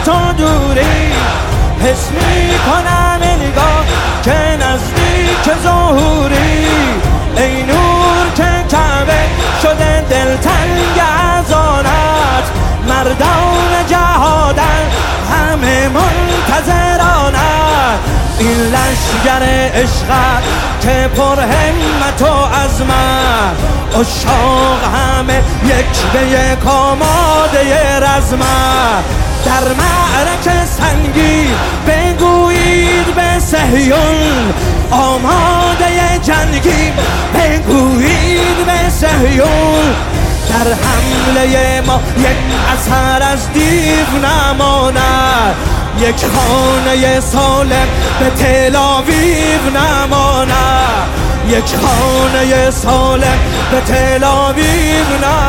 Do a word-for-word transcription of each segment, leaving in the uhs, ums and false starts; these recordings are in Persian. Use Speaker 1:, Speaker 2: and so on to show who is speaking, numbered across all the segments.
Speaker 1: تو دوری، حس میکنم انگار که نزدیک ظهوری. ای نور که کعبه شده دلتنگ از آنت، مردان جهادن همه منتظرانت. این لشگر عشقت که پر همت و عزمت، عشاق همه یک به یک آماده رزمت. در معرکه سنگین بگویید به صهیون، آماده جنگی بگویید به صهیون. در حمله ما یک اثر از دیو نماند، یک خانه سالم به تل آویو نماند، یک خانه سالم به تل آویو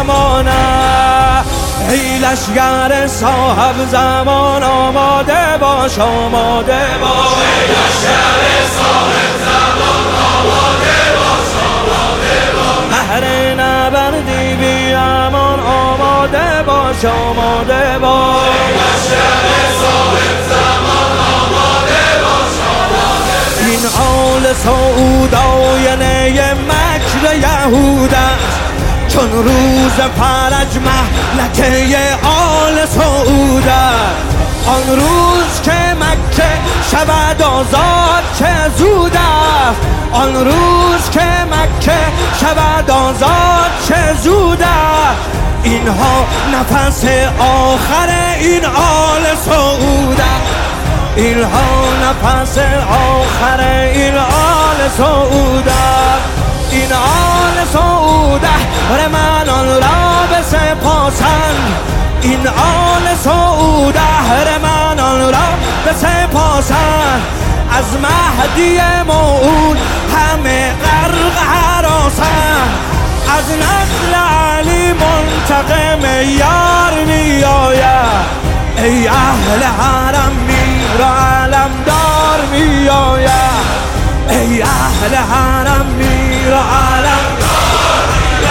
Speaker 1: نماند. ای لشگر صاحب زمان آماده باش، آماده باش.
Speaker 2: ای لشگر صاحب زمان آماده باش، آماده باش.
Speaker 1: بهر نبردی بی امان آماده باش، آماده باش.
Speaker 2: ای لشگر صاحب زمان آماده باش، آماده باش.
Speaker 1: این آل سعود آینه مکر یهود است، چون روز فرج مهلکه آل سعود است. آن روز که مکه شود آزاد چه زود است، آن روز که مکه شود آزاد چه زود است. اینها نفس آخر این آل سعود است، اینها نفس آخر این آل سعود است. این آل سعود اهرمنان را بسپاسند، این آل سعود اهرمنان را بسپاسند. از مهدی موعود همه غرق هراسند، از نسل علی منتقم یار می آید. ای اهل حرم میر و علمدار می آید، ای اهل حرم میر و علمدار می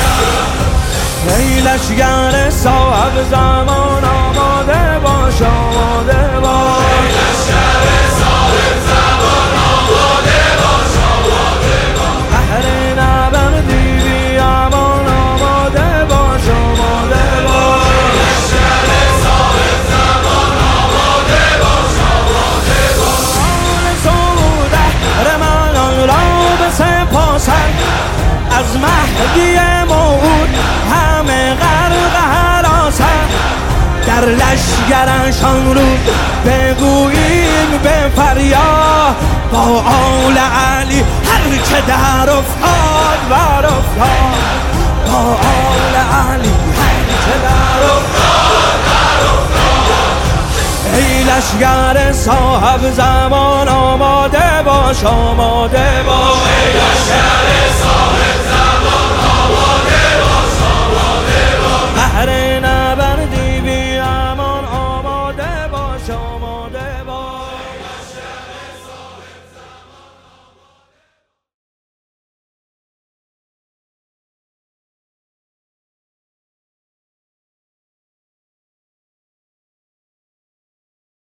Speaker 1: آید. ای لشگر صاحب زمان آماده باش، آماده باش.
Speaker 2: ای لشگر صاحب زمان آماده باش، آماده باش.
Speaker 1: بهر نبردی بی امان آماده باش، آماده باش.
Speaker 2: ای لشگر صاحب زمان آماده باش، آماده باش.
Speaker 1: آل سعود اهرمنان را بسپاسند، از مهدی موعود همه غرق هراسند. در لشگرشان رو بگوییم به فریاد، با آل علی هر که در افتاد بر افتاد، با آل علی هر که در افتاد بر افتاد. ای لشگر صاحب زمان آماده باش، آماده باش.
Speaker 2: ای لشگر صاحب